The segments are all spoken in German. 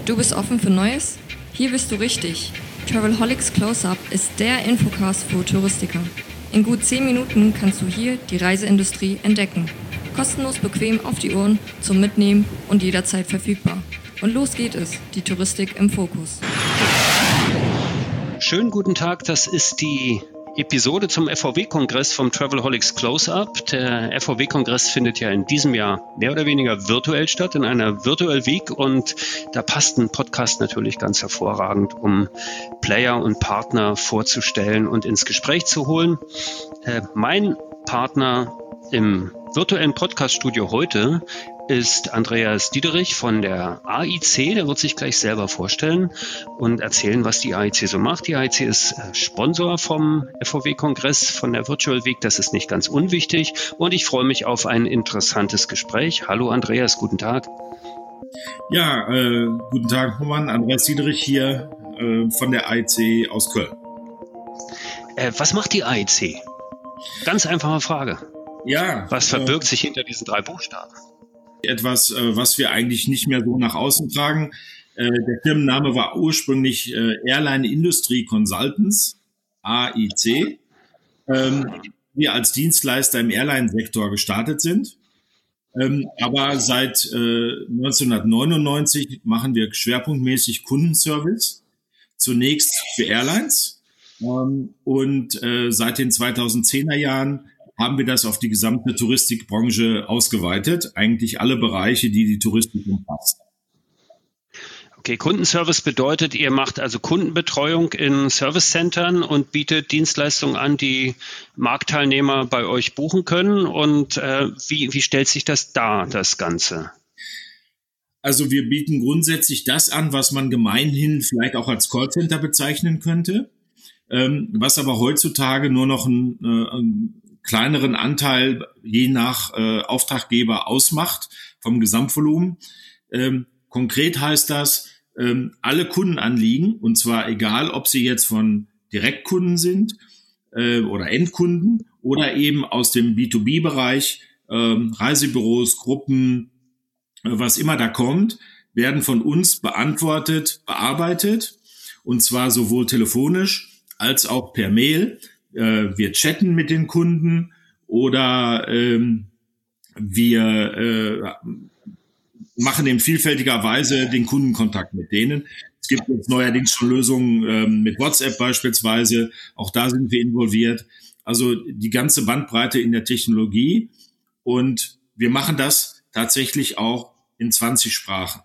Du bist offen für Neues? Hier bist du richtig. Travelholics Close-Up ist der Infocast für Touristiker. In gut 10 Minuten kannst du hier die Reiseindustrie entdecken. Kostenlos bequem auf die Ohren, zum Mitnehmen und jederzeit verfügbar. Und los geht es, die Touristik im Fokus. Schönen guten Tag, das ist die Episode zum FVW-Kongress vom Travelholics Close-Up. Der FVW-Kongress findet ja in diesem Jahr mehr oder weniger virtuell statt, in einer Virtual Week, und da passt ein Podcast natürlich ganz hervorragend, um Player und Partner vorzustellen und ins Gespräch zu holen. Mein Partner im virtuellen Podcast-Studio heute ist Andreas Diederich von der AIC. Der wird sich gleich selber vorstellen und erzählen, was die AIC so macht. Die AIC ist Sponsor vom FVW-Kongress, von der Virtual Week. Das ist nicht ganz unwichtig. Und ich freue mich auf ein interessantes Gespräch. Hallo Andreas, guten Tag. Ja, guten Tag, Roman. Andreas Diederich hier von der AIC aus Köln. Was macht die AIC? Ganz einfache Frage. Ja. Was verbirgt sich hinter diesen 3 Buchstaben? Etwas, was wir eigentlich nicht mehr so nach außen tragen. Der Firmenname war ursprünglich Airline Industry Consultants, AIC. Wir als Dienstleister im Airline-Sektor gestartet sind. Aber seit 1999 machen wir schwerpunktmäßig Kundenservice. Zunächst für Airlines. Und seit den 2010er Jahren haben wir das auf die gesamte Touristikbranche ausgeweitet. Eigentlich alle Bereiche, die die Touristik umfasst. Okay, Kundenservice bedeutet, ihr macht also Kundenbetreuung in Servicecentern und bietet Dienstleistungen an, die Marktteilnehmer bei euch buchen können. Und wie stellt sich das dar, das Ganze? Also wir bieten grundsätzlich das an, was man gemeinhin vielleicht auch als Callcenter bezeichnen könnte, was aber heutzutage nur noch ein kleineren Anteil je nach Auftraggeber ausmacht vom Gesamtvolumen. Konkret heißt das, alle Kundenanliegen, und zwar egal, ob sie jetzt von Direktkunden sind oder Endkunden oder eben aus dem B2B-Bereich, Reisebüros, Gruppen, was immer da kommt, werden von uns beantwortet, bearbeitet, und zwar sowohl telefonisch als auch per Mail. Wir chatten mit den Kunden oder wir machen in vielfältiger Weise den Kundenkontakt mit denen. Es gibt jetzt neuerdings schon Lösungen mit WhatsApp beispielsweise. Auch da sind wir involviert. Also die ganze Bandbreite in der Technologie. Und wir machen das tatsächlich auch in 20 Sprachen.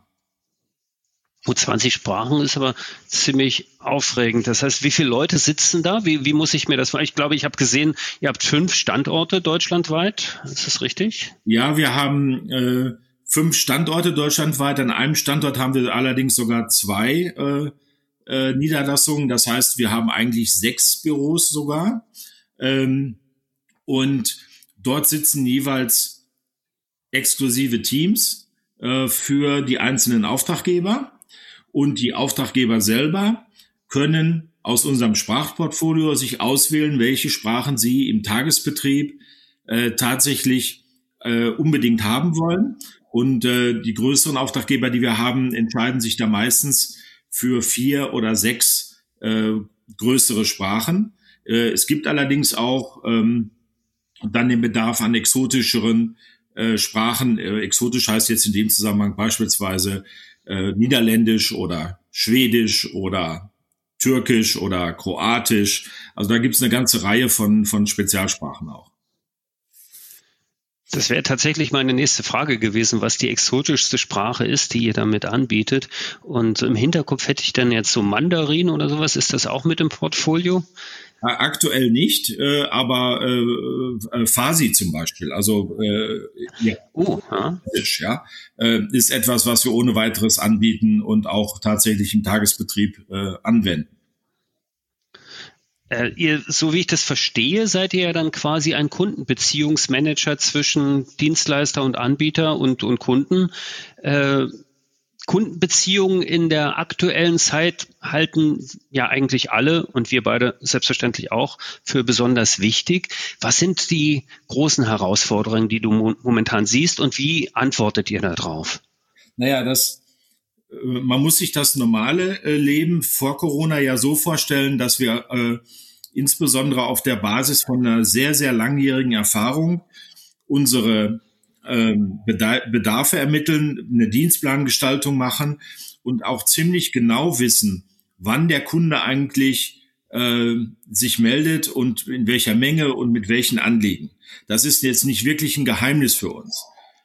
20 Sprachen ist aber ziemlich aufregend. Das heißt, wie viele Leute sitzen da? Wie muss ich mir das vorstellen? Ich glaube, ich habe gesehen, ihr habt 5 Standorte deutschlandweit. Ist das richtig? Ja, wir haben 5 Standorte deutschlandweit. An einem Standort haben wir allerdings sogar 2 Niederlassungen. Das heißt, wir haben eigentlich 6 Büros sogar. Und dort sitzen jeweils exklusive Teams für die einzelnen Auftraggeber. Und die Auftraggeber selber können aus unserem Sprachportfolio sich auswählen, welche Sprachen sie im Tagesbetrieb tatsächlich unbedingt haben wollen. Und die größeren Auftraggeber, die wir haben, entscheiden sich da meistens für 4 oder 6 größere Sprachen. Es gibt allerdings auch dann den Bedarf an exotischeren Sprachen. Exotisch heißt jetzt in dem Zusammenhang beispielsweise Niederländisch oder Schwedisch oder Türkisch oder Kroatisch. Also da gibt es eine ganze Reihe von Spezialsprachen auch. Das wäre tatsächlich meine nächste Frage gewesen, was die exotischste Sprache ist, die ihr damit anbietet. Und im Hinterkopf hätte ich dann jetzt so Mandarin oder sowas. Ist das auch mit im Portfolio? Aktuell nicht, aber Farsi zum Beispiel, also ja, ist etwas, was wir ohne weiteres anbieten und auch tatsächlich im Tagesbetrieb anwenden. Ihr, so wie ich das verstehe, seid ihr ja dann quasi ein Kundenbeziehungsmanager zwischen Dienstleister und Anbieter und Kunden. Kundenbeziehungen in der aktuellen Zeit halten ja eigentlich alle und wir beide selbstverständlich auch für besonders wichtig. Was sind die großen Herausforderungen, die du momentan siehst und wie antwortet ihr darauf? Naja, das man muss sich das normale Leben vor Corona ja so vorstellen, dass wir insbesondere auf der Basis von einer sehr, sehr langjährigen Erfahrung unsere Bedarfe ermitteln, eine Dienstplangestaltung machen und auch ziemlich genau wissen, wann der Kunde eigentlich sich meldet und in welcher Menge und mit welchen Anliegen. Das ist jetzt nicht wirklich ein Geheimnis für uns.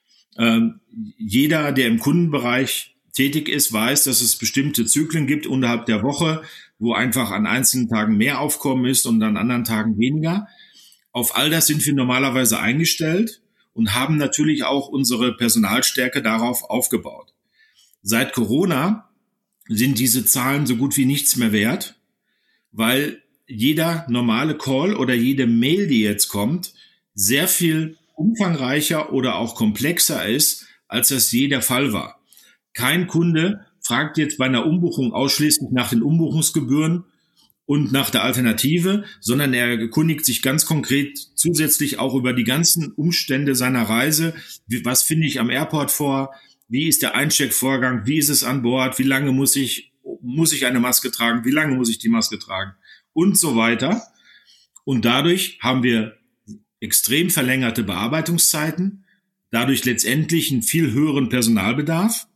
Jeder, der im Kundenbereich tätig ist, weiß, dass es bestimmte Zyklen gibt unterhalb der Woche, wo einfach an einzelnen Tagen mehr Aufkommen ist und an anderen Tagen weniger. Auf all das sind wir normalerweise eingestellt und haben natürlich auch unsere Personalstärke darauf aufgebaut. Seit Corona sind diese Zahlen so gut wie nichts mehr wert, weil jeder normale Call oder jede Mail, die jetzt kommt, sehr viel umfangreicher oder auch komplexer ist, als das je der Fall war. Kein Kunde fragt jetzt bei einer Umbuchung ausschließlich nach den Umbuchungsgebühren und nach der Alternative, sondern er erkundigt sich ganz konkret zusätzlich auch über die ganzen Umstände seiner Reise. Was finde ich am Airport vor? Wie ist der Eincheckvorgang? Wie ist es an Bord? Wie lange muss ich eine Maske tragen? Wie lange muss ich die Maske tragen? Und so weiter. Und dadurch haben wir extrem verlängerte Bearbeitungszeiten, dadurch letztendlich einen viel höheren Personalbedarf.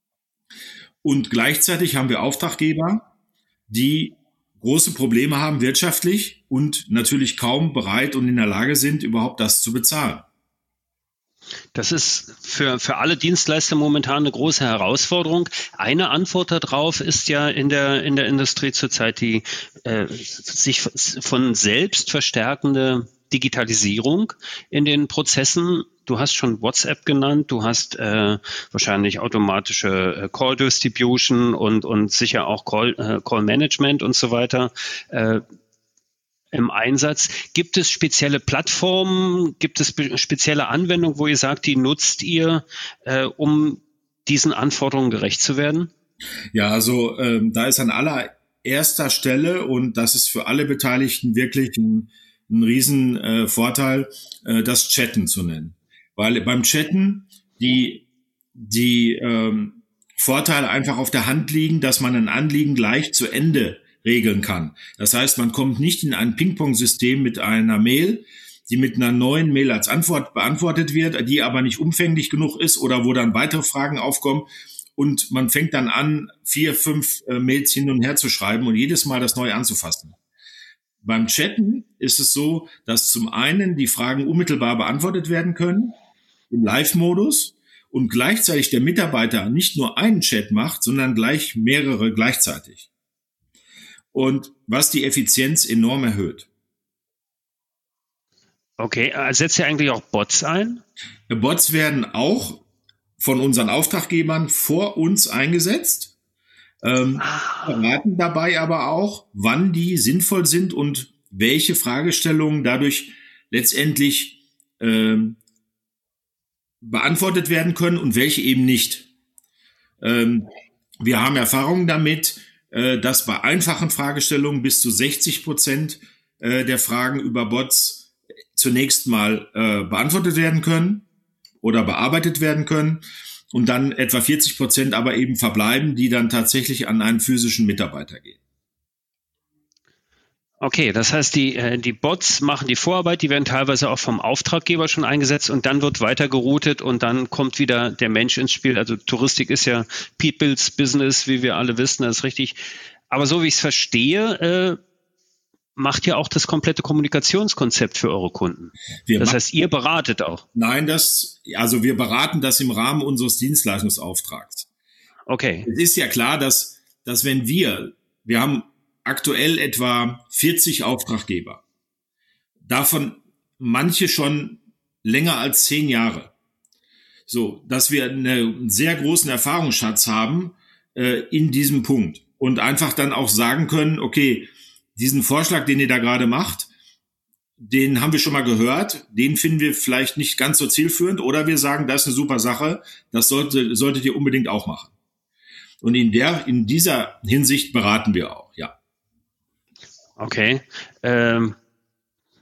Und gleichzeitig haben wir Auftraggeber, die große Probleme haben wirtschaftlich und natürlich kaum bereit und in der Lage sind, überhaupt das zu bezahlen. Das ist für alle Dienstleister momentan eine große Herausforderung. Eine Antwort darauf ist ja in der Industrie zurzeit die sich von selbst verstärkende Digitalisierung in den Prozessen. Du hast schon WhatsApp genannt, du hast wahrscheinlich automatische Call Distribution und sicher auch Call Management und so weiter im Einsatz. Gibt es spezielle Plattformen, gibt es spezielle Anwendungen, wo ihr sagt, die nutzt ihr, um diesen Anforderungen gerecht zu werden? Ja, also da ist an allererster Stelle, und das ist für alle Beteiligten wirklich ein riesen Vorteil, das Chatten zu nennen. Weil beim Chatten die Vorteile einfach auf der Hand liegen, dass man ein Anliegen gleich zu Ende regeln kann. Das heißt, man kommt nicht in ein Ping-Pong-System mit einer Mail, die mit einer neuen Mail als Antwort beantwortet wird, die aber nicht umfänglich genug ist oder wo dann weitere Fragen aufkommen und man fängt dann an, 4, 5 Mails hin und her zu schreiben und jedes Mal das neu anzufassen. Beim Chatten ist es so, dass zum einen die Fragen unmittelbar beantwortet werden können, im Live-Modus, und gleichzeitig der Mitarbeiter nicht nur einen Chat macht, sondern gleich mehrere gleichzeitig. Und was die Effizienz enorm erhöht. Okay, setzt ihr eigentlich auch Bots ein? Bots werden auch von unseren Auftraggebern vor uns eingesetzt, verraten dabei aber auch, wann die sinnvoll sind und welche Fragestellungen dadurch letztendlich beantwortet werden können und welche eben nicht. Wir haben Erfahrungen damit, dass bei einfachen Fragestellungen bis zu 60% der Fragen über Bots zunächst mal beantwortet werden können oder bearbeitet werden können und dann etwa 40% aber eben verbleiben, die dann tatsächlich an einen physischen Mitarbeiter gehen. Okay, das heißt, die Bots machen die Vorarbeit, die werden teilweise auch vom Auftraggeber schon eingesetzt und dann wird weiter geroutet und dann kommt wieder der Mensch ins Spiel. Also Touristik ist ja People's Business, wie wir alle wissen, das ist richtig. Aber so wie ich es verstehe, macht ja auch das komplette Kommunikationskonzept für eure Kunden. Das heißt, ihr beratet auch. Nein, wir beraten das im Rahmen unseres Dienstleistungsauftrags. Okay. Es ist ja klar, dass wenn wir haben aktuell etwa 40 Auftraggeber. Davon manche schon länger als 10 Jahre. So, dass wir einen sehr großen Erfahrungsschatz haben in diesem Punkt. Und einfach dann auch sagen können, okay, diesen Vorschlag, den ihr da gerade macht, den haben wir schon mal gehört, den finden wir vielleicht nicht ganz so zielführend. Oder wir sagen, das ist eine super Sache, das solltet ihr unbedingt auch machen. Und in dieser Hinsicht beraten wir auch, ja. Okay.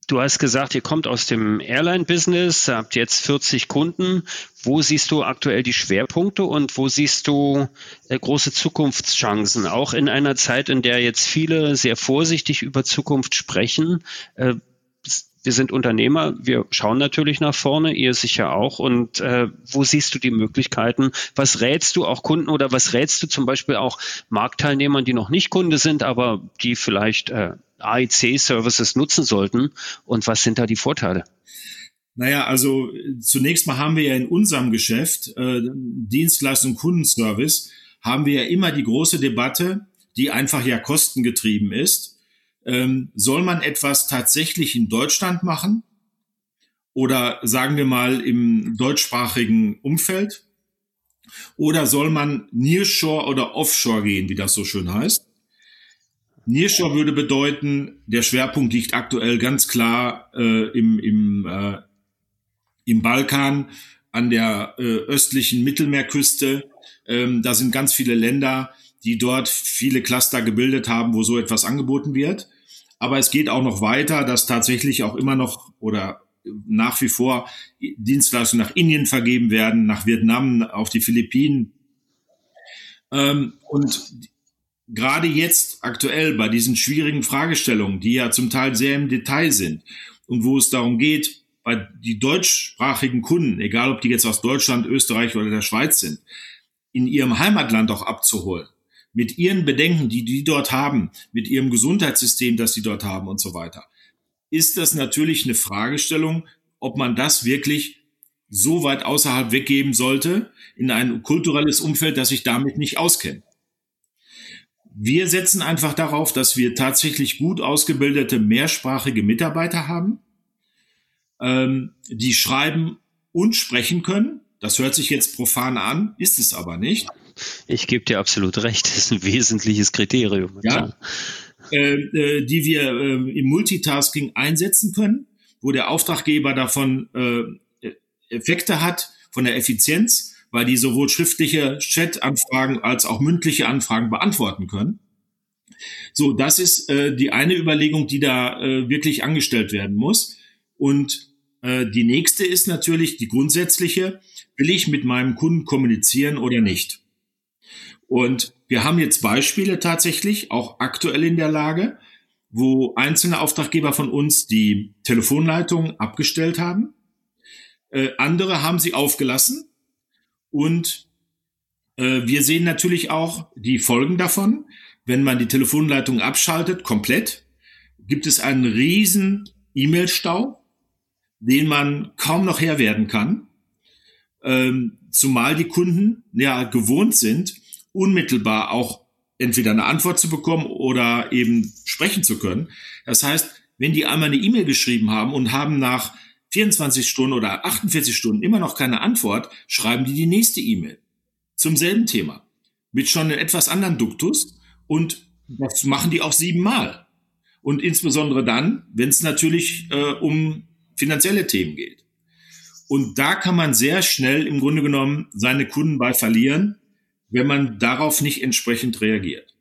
Du hast gesagt, ihr kommt aus dem Airline-Business, habt jetzt 40 Kunden. Wo siehst du aktuell die Schwerpunkte und wo siehst du große Zukunftschancen? Auch in einer Zeit, in der jetzt viele sehr vorsichtig über Zukunft sprechen. Wir sind Unternehmer, wir schauen natürlich nach vorne, ihr sicher auch. Und wo siehst du die Möglichkeiten? Was rätst du auch Kunden oder was rätst du zum Beispiel auch Marktteilnehmern, die noch nicht Kunde sind, aber die vielleicht AIC-Services nutzen sollten? Und was sind da die Vorteile? Naja, also zunächst mal haben wir ja in unserem Geschäft, Dienstleistung, Kundenservice, haben wir ja immer die große Debatte, die einfach ja kostengetrieben ist. Soll man etwas tatsächlich in Deutschland machen oder sagen wir mal im deutschsprachigen Umfeld? Oder soll man Nearshore oder Offshore gehen, wie das so schön heißt? Nearshore würde bedeuten, der Schwerpunkt liegt aktuell ganz klar im Balkan, an der östlichen Mittelmeerküste. Da sind ganz viele Länder, die dort viele Cluster gebildet haben, wo so etwas angeboten wird. Aber es geht auch noch weiter, dass tatsächlich auch immer noch oder nach wie vor Dienstleistungen nach Indien vergeben werden, nach Vietnam, auf die Philippinen. Und gerade jetzt aktuell bei diesen schwierigen Fragestellungen, die ja zum Teil sehr im Detail sind und wo es darum geht, bei die deutschsprachigen Kunden, egal ob die jetzt aus Deutschland, Österreich oder der Schweiz sind, in ihrem Heimatland auch abzuholen, mit ihren Bedenken, die dort haben, mit ihrem Gesundheitssystem, das sie dort haben und so weiter, ist das natürlich eine Fragestellung, ob man das wirklich so weit außerhalb weggeben sollte, in ein kulturelles Umfeld, das sich damit nicht auskennt. Wir setzen einfach darauf, dass wir tatsächlich gut ausgebildete, mehrsprachige Mitarbeiter haben, die schreiben und sprechen können. Das hört sich jetzt profan an, ist es aber nicht. Ich gebe dir absolut recht, das ist ein wesentliches Kriterium. Ja, die wir im Multitasking einsetzen können, wo der Auftraggeber davon Effekte hat, von der Effizienz, weil die sowohl schriftliche Chat-Anfragen als auch mündliche Anfragen beantworten können. So, das ist die eine Überlegung, die da wirklich angestellt werden muss. Und die nächste ist natürlich die grundsätzliche: Will ich mit meinem Kunden kommunizieren oder nicht? Und wir haben jetzt Beispiele tatsächlich, auch aktuell in der Lage, wo einzelne Auftraggeber von uns die Telefonleitung abgestellt haben. Andere haben sie aufgelassen. Und wir sehen natürlich auch die Folgen davon. Wenn man die Telefonleitung abschaltet, komplett, gibt es einen riesen E-Mail-Stau, den man kaum noch Herr werden kann. Zumal die Kunden ja gewohnt sind, unmittelbar auch entweder eine Antwort zu bekommen oder eben sprechen zu können. Das heißt, wenn die einmal eine E-Mail geschrieben haben und haben nach 24 Stunden oder 48 Stunden immer noch keine Antwort, schreiben die nächste E-Mail zum selben Thema mit schon einem etwas anderen Duktus, und das machen die auch 7-mal. Und insbesondere dann, wenn es natürlich um finanzielle Themen geht. Und da kann man sehr schnell im Grunde genommen seine Kunden bei verlieren, wenn man darauf nicht entsprechend reagiert.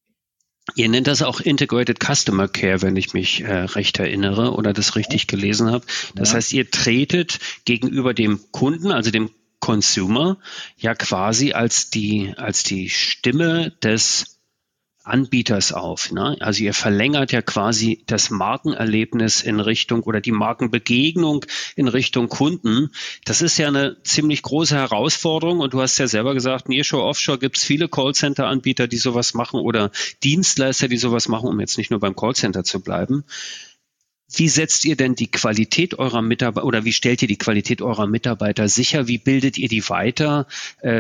Ihr nennt das auch Integrated Customer Care, wenn ich mich recht erinnere oder das richtig gelesen habe. Das heißt, ihr tretet gegenüber dem Kunden, also dem Consumer, ja quasi als die Stimme des Anbieters auf, ne? Also ihr verlängert ja quasi das Markenerlebnis in Richtung oder die Markenbegegnung in Richtung Kunden. Das ist ja eine ziemlich große Herausforderung, und du hast ja selber gesagt, Nearshore, Offshore, gibt es viele Callcenter-Anbieter, die sowas machen, oder Dienstleister, die sowas machen, um jetzt nicht nur beim Callcenter zu bleiben. Wie setzt ihr denn die Qualität eurer Mitarbeiter, oder wie stellt ihr die Qualität eurer Mitarbeiter sicher? Wie bildet ihr die weiter?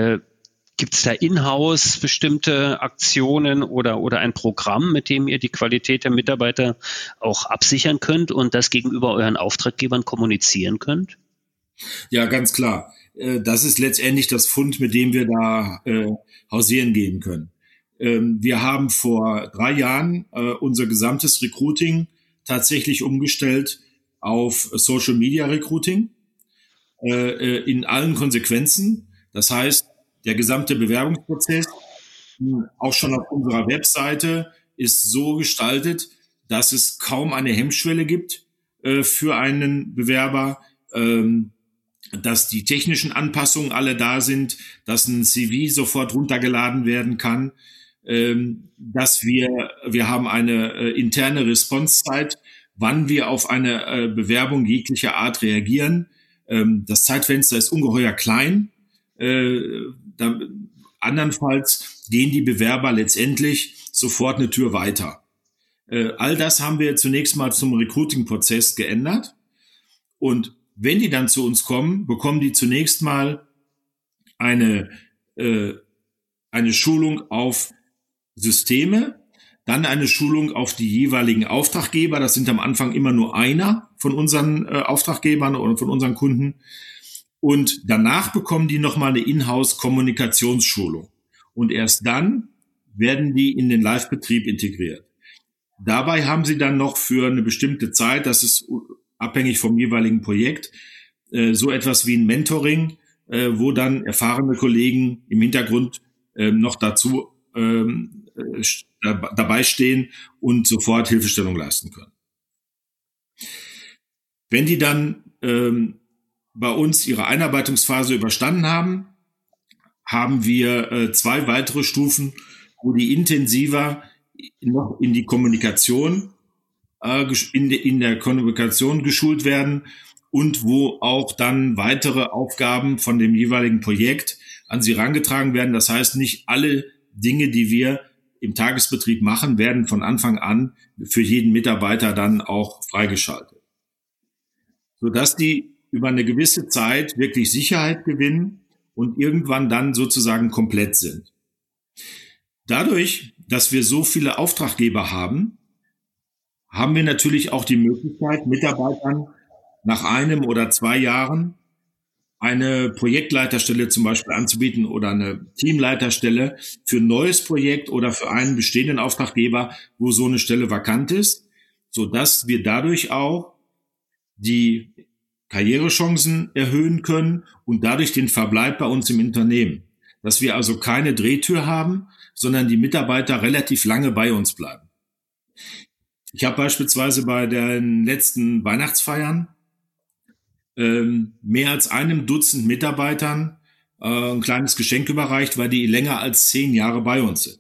Gibt es da in-house bestimmte Aktionen oder ein Programm, mit dem ihr die Qualität der Mitarbeiter auch absichern könnt und das gegenüber euren Auftraggebern kommunizieren könnt? Ja, ganz klar. Das ist letztendlich das Fund, mit dem wir da hausieren gehen können. Wir haben vor 3 Jahren unser gesamtes Recruiting tatsächlich umgestellt auf Social Media Recruiting in allen Konsequenzen. Das heißt, der gesamte Bewerbungsprozess, auch schon auf unserer Webseite, ist so gestaltet, dass es kaum eine Hemmschwelle gibt, für einen Bewerber, dass die technischen Anpassungen alle da sind, dass ein CV sofort runtergeladen werden kann, dass wir haben eine interne Response-Zeit, wann wir auf eine Bewerbung jeglicher Art reagieren. Das Zeitfenster ist ungeheuer klein. Andernfalls gehen die Bewerber letztendlich sofort eine Tür weiter. All das haben wir zunächst mal zum Recruiting-Prozess geändert. Und wenn die dann zu uns kommen, bekommen die zunächst mal eine Schulung auf Systeme, dann eine Schulung auf die jeweiligen Auftraggeber. Das sind am Anfang immer nur einer von unseren Auftraggebern oder von unseren Kunden. Und danach bekommen die nochmal eine Inhouse-Kommunikationsschulung. Und erst dann werden die in den Live-Betrieb integriert. Dabei haben sie dann noch für eine bestimmte Zeit, das ist abhängig vom jeweiligen Projekt, so etwas wie ein Mentoring, wo dann erfahrene Kollegen im Hintergrund noch dazu dabei stehen und sofort Hilfestellung leisten können. Wenn die dann bei uns ihre Einarbeitungsphase überstanden haben, haben wir 2 weitere Stufen, wo die intensiver noch in die Kommunikation, in der Kommunikation geschult werden und wo auch dann weitere Aufgaben von dem jeweiligen Projekt an sie herangetragen werden. Das heißt, nicht alle Dinge, die wir im Tagesbetrieb machen, werden von Anfang an für jeden Mitarbeiter dann auch freigeschaltet, sodass die über eine gewisse Zeit wirklich Sicherheit gewinnen und irgendwann dann sozusagen komplett sind. Dadurch, dass wir so viele Auftraggeber haben, haben wir natürlich auch die Möglichkeit, Mitarbeitern nach 1 oder 2 Jahren eine Projektleiterstelle zum Beispiel anzubieten oder eine Teamleiterstelle für ein neues Projekt oder für einen bestehenden Auftraggeber, wo so eine Stelle vakant ist, sodass wir dadurch auch die Karrierechancen erhöhen können und dadurch den Verbleib bei uns im Unternehmen. Dass wir also keine Drehtür haben, sondern die Mitarbeiter relativ lange bei uns bleiben. Ich habe beispielsweise bei den letzten Weihnachtsfeiern mehr als 1 Dutzend Mitarbeitern ein kleines Geschenk überreicht, weil die länger als 10 Jahre bei uns sind.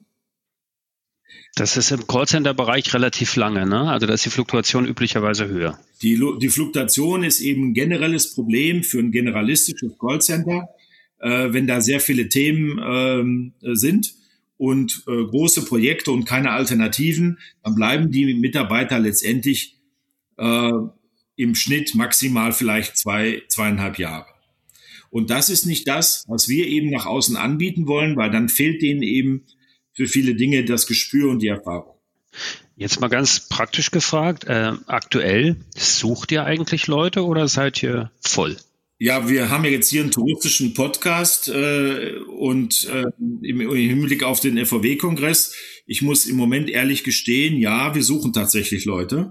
Das ist im Callcenter-Bereich relativ lange, ne? Also da ist die Fluktuation üblicherweise höher. Die Fluktuation ist eben ein generelles Problem für ein generalistisches Callcenter, wenn da sehr viele Themen sind und große Projekte und keine Alternativen, dann bleiben die Mitarbeiter letztendlich im Schnitt maximal vielleicht 2,5 Jahre. Und das ist nicht das, was wir eben nach außen anbieten wollen, weil dann fehlt denen eben für viele Dinge das Gespür und die Erfahrung. Jetzt mal ganz praktisch gefragt, aktuell sucht ihr eigentlich Leute oder seid ihr voll? Ja, wir haben ja jetzt hier einen touristischen Podcast und im Hinblick auf den FVW-Kongress. Ich muss im Moment ehrlich gestehen, ja, wir suchen tatsächlich Leute.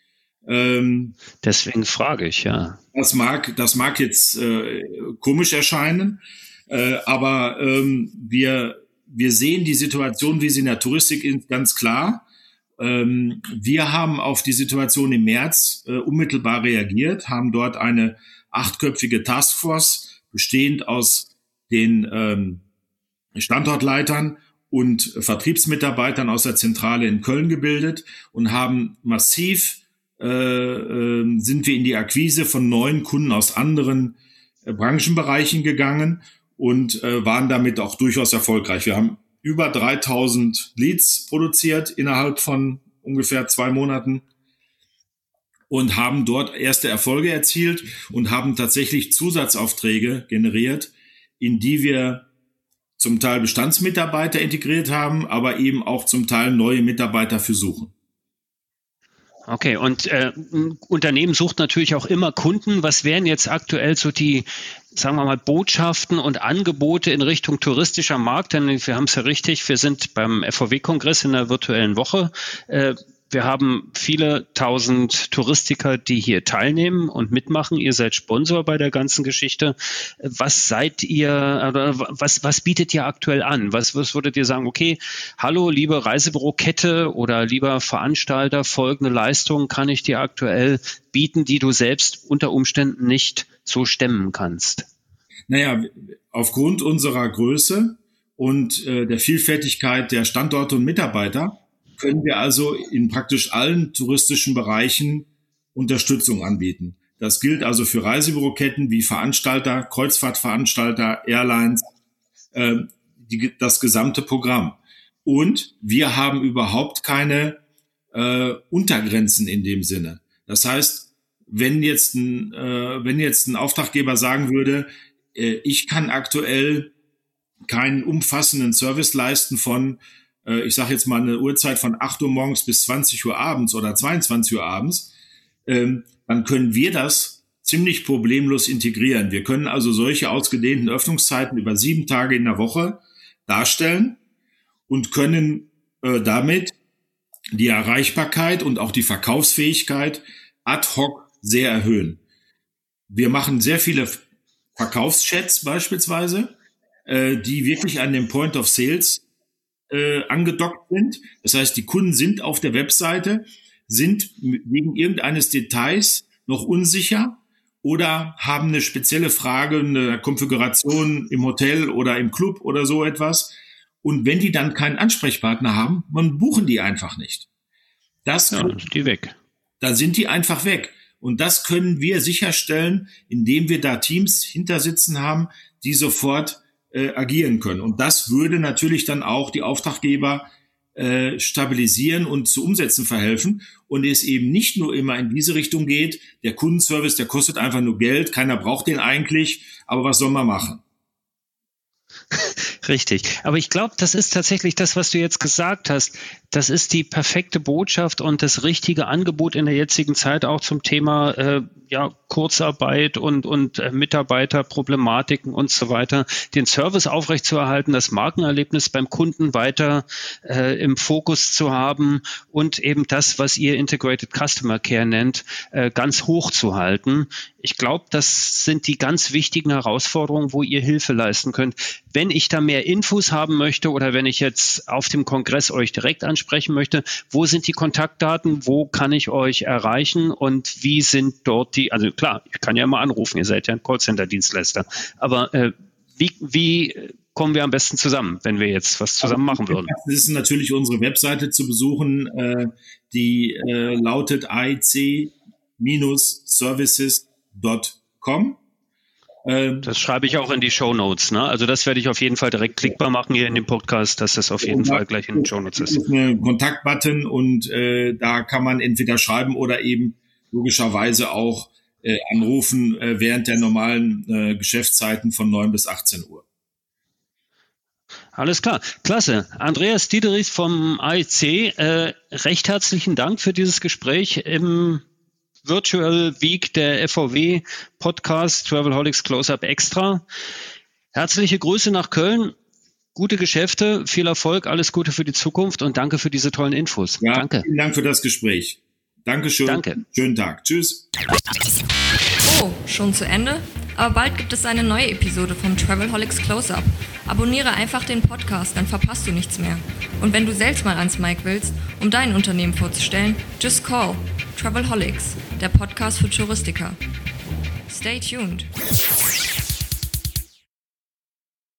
Deswegen frage ich, ja. Das mag jetzt komisch erscheinen, aber wir sehen die Situation, wie sie in der Touristik ist, ganz klar. Wir haben auf die Situation im März unmittelbar reagiert, haben dort eine 8-köpfige Taskforce bestehend aus den Standortleitern und Vertriebsmitarbeitern aus der Zentrale in Köln gebildet und haben massiv sind wir in die Akquise von neuen Kunden aus anderen Branchenbereichen gegangen und waren damit auch durchaus erfolgreich. Wir haben über 3000 Leads produziert innerhalb von ungefähr 2 Monaten und haben dort erste Erfolge erzielt und haben tatsächlich Zusatzaufträge generiert, in die wir zum Teil Bestandsmitarbeiter integriert haben, aber eben auch zum Teil neue Mitarbeiter für suchen. Okay, und ein Unternehmen sucht natürlich auch immer Kunden. Was wären jetzt aktuell so die, sagen wir mal, Botschaften und Angebote in Richtung touristischer Markt? Denn wir haben es ja richtig, wir sind beim FVW-Kongress in der virtuellen Woche. wir haben viele tausend Touristiker, die hier teilnehmen und mitmachen. Ihr seid Sponsor bei der ganzen Geschichte. Was seid ihr, oder was bietet ihr aktuell an? Was würdet ihr sagen, okay, hallo, liebe Reisebürokette oder lieber Veranstalter, folgende Leistung kann ich dir aktuell bieten, die du selbst unter Umständen nicht so stemmen kannst? Naja, aufgrund unserer Größe und der Vielfältigkeit der Standorte und Mitarbeiter können wir also in praktisch allen touristischen Bereichen Unterstützung anbieten. Das gilt also für Reisebüroketten wie Veranstalter, Kreuzfahrtveranstalter, Airlines, das gesamte Programm. Und wir haben überhaupt keine Untergrenzen in dem Sinne. Das heißt, wenn jetzt ein Auftraggeber sagen würde, ich kann aktuell keinen umfassenden Service leisten von, ich sage jetzt mal eine Uhrzeit von 8 Uhr morgens bis 20 Uhr abends oder 22 Uhr abends, dann können wir das ziemlich problemlos integrieren. Wir können also solche ausgedehnten Öffnungszeiten über 7 Tage in der Woche darstellen und können damit die Erreichbarkeit und auch die Verkaufsfähigkeit ad hoc sehr erhöhen. Wir machen sehr viele Verkaufschats beispielsweise, die wirklich an dem Point of Sales angedockt sind. Das heißt, die Kunden sind auf der Webseite, sind wegen irgendeines Details noch unsicher oder haben eine spezielle Frage, eine Konfiguration im Hotel oder im Club oder so etwas. Und wenn die dann keinen Ansprechpartner haben, dann buchen die einfach nicht. Dann sind die weg. Dann sind die einfach weg. Und das können wir sicherstellen, indem wir da Teams hintersitzen haben, die sofort agieren können. Und das würde natürlich dann auch die Auftraggeber stabilisieren und zu Umsätzen verhelfen und es eben nicht nur immer in diese Richtung geht, der Kundenservice, der kostet einfach nur Geld, keiner braucht den eigentlich, aber was soll man machen? Richtig. Aber ich glaube, das ist tatsächlich das, was du jetzt gesagt hast. Das ist die perfekte Botschaft und das richtige Angebot in der jetzigen Zeit auch zum Thema Kurzarbeit und Mitarbeiterproblematiken und so weiter. Den Service aufrechtzuerhalten, das Markenerlebnis beim Kunden weiter im Fokus zu haben und eben das, was ihr Integrated Customer Care nennt, ganz hoch zu halten. Ich glaube, das sind die ganz wichtigen Herausforderungen, wo ihr Hilfe leisten könnt. Wenn ich da mehr Infos haben möchte oder wenn ich jetzt auf dem Kongress euch direkt ansprechen möchte, wo sind die Kontaktdaten, wo kann ich euch erreichen und wie sind dort also klar, ich kann ja mal anrufen, ihr seid ja ein Callcenter-Dienstleister, aber wie kommen wir am besten zusammen, wenn wir jetzt was zusammen machen würden? Das ist natürlich unsere Webseite zu besuchen, die lautet aic-services.com. Das schreibe ich auch in die Shownotes, ne? Also das werde ich auf jeden Fall direkt klickbar machen hier in dem Podcast, dass das auf jeden Fall gleich in den Shownotes ist. Das ist ein Kontaktbutton und da kann man entweder schreiben oder eben logischerweise auch anrufen während der normalen Geschäftszeiten von 9 bis 18 Uhr. Alles klar, klasse. Andreas Diederich vom AIC, recht herzlichen Dank für dieses Gespräch im Virtual Week der FVW Podcast Travelholics Close-Up Extra. Herzliche Grüße nach Köln, gute Geschäfte, viel Erfolg, alles Gute für die Zukunft und danke für diese tollen Infos. Ja, danke. Vielen Dank für das Gespräch. Dankeschön. Danke. Schönen Tag. Tschüss. Oh, schon zu Ende? Aber bald gibt es eine neue Episode vom Travelholics Close-Up. Abonniere einfach den Podcast, dann verpasst du nichts mehr. Und wenn du selbst mal ans Mic willst, um dein Unternehmen vorzustellen, just call Travelholics, der Podcast für Touristiker. Stay tuned.